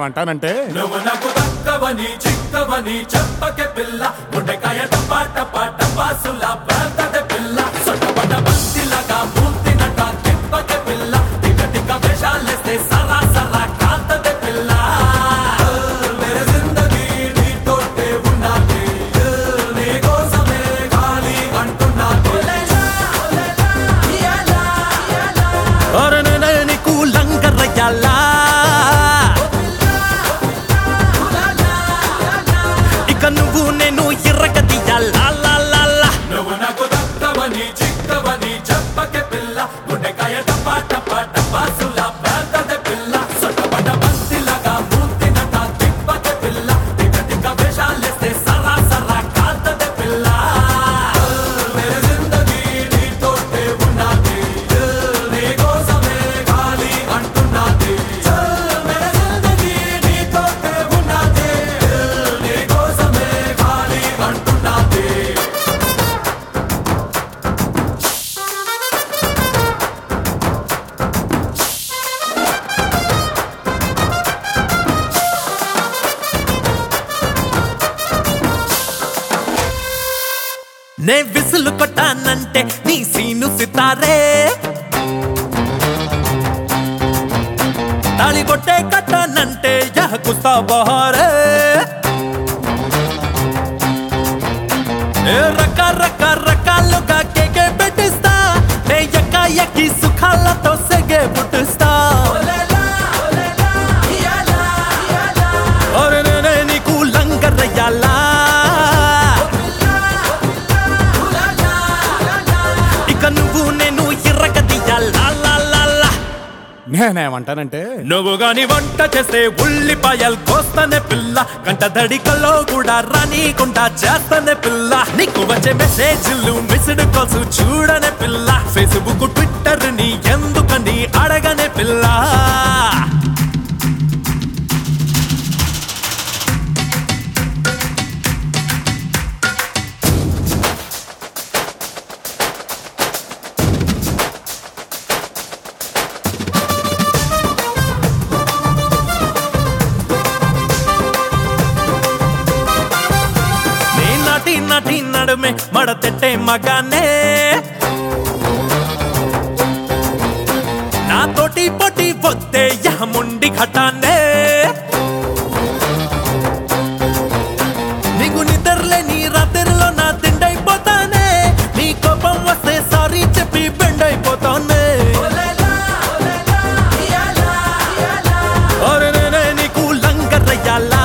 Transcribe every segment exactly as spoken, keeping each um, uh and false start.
నేనేమంటానంటే నువ్వు నాకు దక్కవని చిక్కవని చెప్పకే పిల్ల గుండెకాయ టపా టపా టపాసులా పేల్తదే పిల్ల సొట్టపడ్డ బంతిలాగా మూర్తినట తిప్పకే పిల్ల టిక టిక వేషాలేస్తే సరా సరా కాల్తదే పిల్ల మేరే జిందగీ నీతోటే ఉన్నది నీ కోసమే ఖాళీ అంటున్నది అరే నేనే నీకు లంగరయ్యాలా ఇక నువ్వు నేను ఎర్రగదియాలా నువ్వు నాకు దక్కవని చిక్కవని చెప్పకే పిల్ల గుండెకాయ టపా టపా టపాసులా పేల్తదే పిల్ల సొట్టపడ్డ బంతిలాగా మూర్తినట తిప్పకే పిల్ల టిక టిక వేషాలేస్తే సరా సరా కాల్తదే పిల్ల మేరే జిందగీ నీతోటే ఉన్నది నీ కోసమే ఖాళీ అంటున్నది మేరే జిందగీ నీతోటే ఉన్నది నీ కోసమే ఖాళీ అంటున్నది నే విసులు కొట్టానంటే నీ సీను సితారే తాళి కొట్టే కట్టానంటే యహ కుస్తా బహారే ఏ రక రక రకాలుగా కేకే పెట్టిస్తా నే ఎక్క ఎక్కి సుఖాలతో సెగే పుట్టిస్తా ఒరే నేనే నీకు లంగరయ్యాలా ఇక నువ్వు నేను ఎర్రగదియాలా నేనేమంటానంటే నువ్వు గాని వంట చేస్తే ఉల్లిపాయలు కోస్తానే పిల్ల గంట దడికల్లో కూడా రానీకుండా చేస్తానే పిల్ల నీకు వచ్చే మెసేజ్లు మిస్డ్ కాల్స్ చూడనే పిల్ల ఫేస్బుక్ ట్విట్టర్ ని ఎందుకని అడగనే పిల్ల నటి నటి నడుమే మడతెట్టే మగానే నాతోటి పొట్టి పొత్తే యహముండి ఘటానే నీకు నిద్రలే నీ రాత్రిలో నా తిండైపోతానే నీ కోపం వస్తే సారీ చెప్పి బెండైపోతానే ఒరే నేనే నీకు లంగరయ్యాలా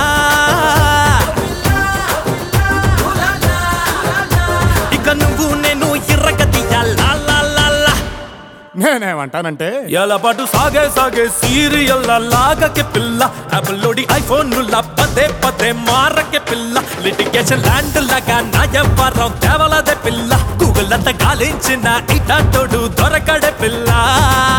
నువ్వు నేను ఎర్రగదియాలా నేనేమంటానంటే ఎలా పాటు సాగే సాగే సీరియల్ లాగకే పిల్ల యాపిల్లోడి ఐఫోన్ పదే పదే మారకే పిల్ల లిటిగేషన్ ల్యాండ్ లాగా నా వ్యవహారం తేవలదే పిల్ల గూగుల్ అంతా గాలించిన ఇటాటోడు దొరకడే పిల్ల